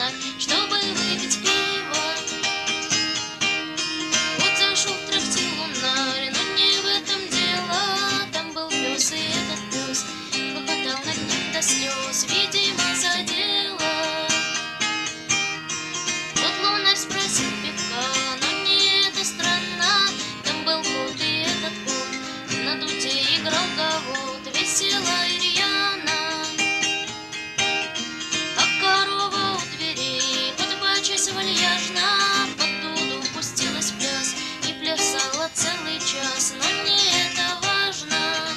фонарь, чтобы выпить пиво. Вот зашел в трактир лунарь, но не в этом дело. Там был пес, и этот пес хохотал над ним до слез, видимо, за дело. Вот лунарь спросил пивка, но не это странно. Там был кот, и этот кот на дуде играл гавот, весело и рьяно. А корова у дверей, подбочась вальяжно, под дуду пустилась в пляс и плясала целый час. Но не это важно,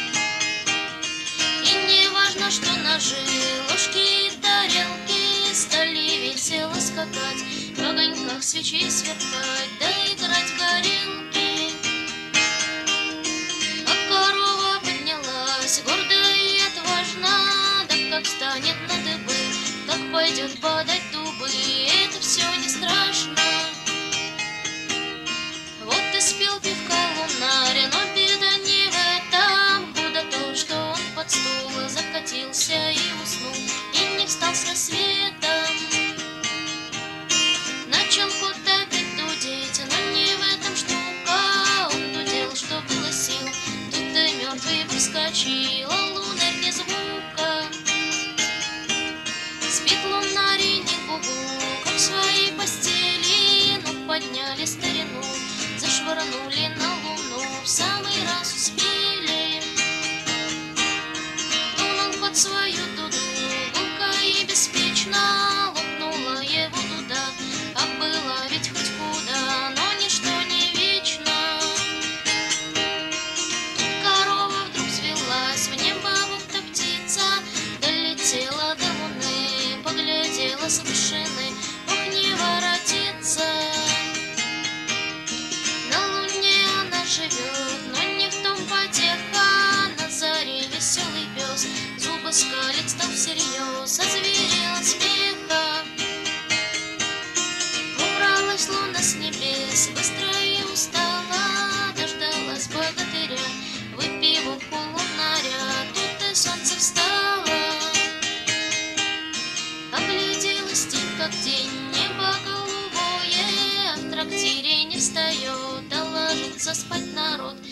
и не важно, что ножи, ложки и тарелки стали весело скакать, в огоньках свечей сверкать, да играть в горелки. А корова поднялась гордо и отважно, да как встанет на дыбы, как пойдет бодать дубы, это все не страшно. Вот и спел пивка лунарь, но беда не в этом, худо то, что он под стул закатился и уснул, и не встал с рассветом. Начал кот опять дудеть, но не в этом штука, он дудел, что было сил, тут и мертвый проскочил, а лунарь не звука. Спит лунарь и не гугу, как в своей постели, но подняли старину, зашвырнули на луну, в самый раз успели. Дунул под свою дуду, гулко и беспечно лопнула его дуда, а было ведь хоть куда, но ничто не вечно. Тут корова вдруг взвелась в небо, будто птица, долетела до луны, поглядела с вышины, ох, не воротится. На луне она живет, но не в том потеха, на заре веселый пес зубы скалит стал всерьез, озверел от смеха. Убралась луна с небес, быстро и устала, дождалась богатыря, выпив у лунаря, тут и солнце встало. Огляделась тень, как день, небо голубое, а в трактире не встает, а ложится спать народ.